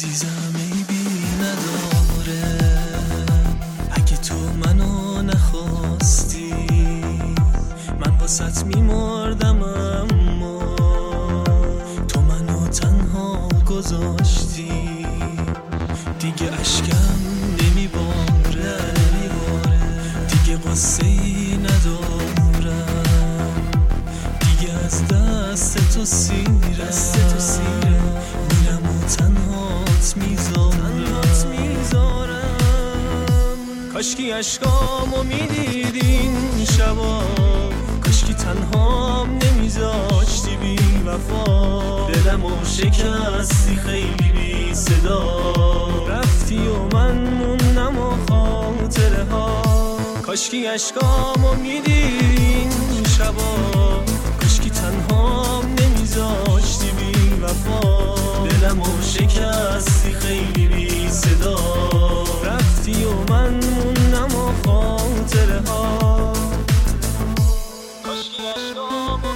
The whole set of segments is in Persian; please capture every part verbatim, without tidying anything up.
عزیزم عیبی نداره اگه تو منو نخواستی، من واسط میمردم اما تو منو تنها گذاشتی. دیگه اشکم نمیباره، دیگه قصه ای ندارم، دیگه از دست تو سیرم، میرم و تنهات میذارم. کاشکی اشکامو میدیدین شبا، کاشکی تنهام نمیذاشتی بی وفا. دلمو شکستی خیلی بی صدا، رفتی و من موندم و خاطره ها. کاشکی اشکامو میدیدین شبا، کاشکی تنهام نمیذاشتی بی وفا. دلمو شکستی خیلی بی صدا، رفتی و من موندم و خاطره ها. کاشکی اشکامو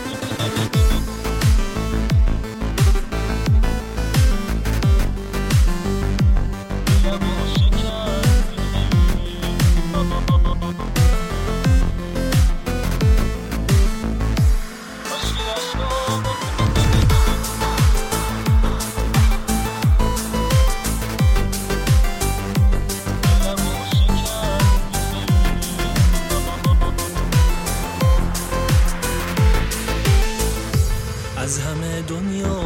از همه دنیا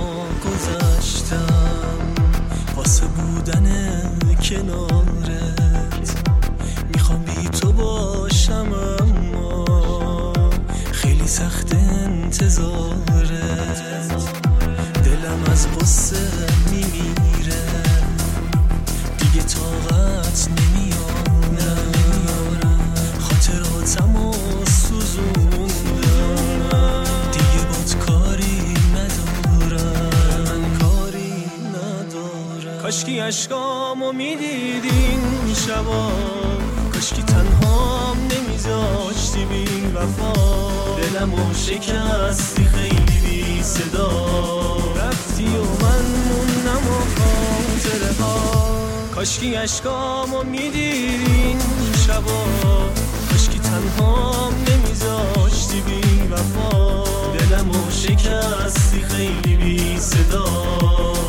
گذشتم واسه بودن کنارت. میخوام بی تو باشم اما خیلی سخت انتظارت. دلم از قصه میمیره، دیگه طاقت نمیارم، خاطراتمو سوزوندم، دیگه بات کاری کاشکی اشکامو میدیدین شبا، کاشکی تنهام نمیذاشتی بی وفا. دلمو شکستی خیلی بی صدا، رفتی و من موندم و خاطره ها. کاشکی اشکامو میدیدین شبا، کاشکی تنهام نمیذاشتی بی وفا. دلمو شکستی خیلی بی صدا،